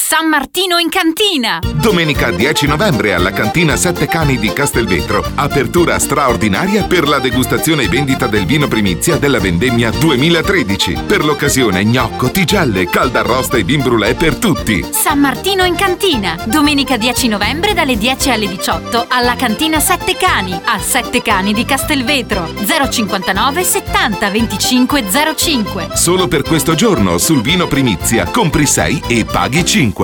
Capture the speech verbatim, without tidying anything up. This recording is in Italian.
San Martino in cantina! Domenica dieci novembre alla cantina Sette Cani di Castelvetro. Apertura straordinaria per la degustazione e vendita del vino primizia della vendemmia duemilatredici. Per l'occasione gnocco, tigelle, caldarrosta e vin brulè per tutti. San Martino in cantina! Domenica dieci novembre dalle dieci alle diciotto alla cantina Sette Cani, a Sette Cani di Castelvetro. zero cinquantanove settanta venticinque zero cinque. Solo per questo giorno sul vino primizia compri sei e paghi cinque.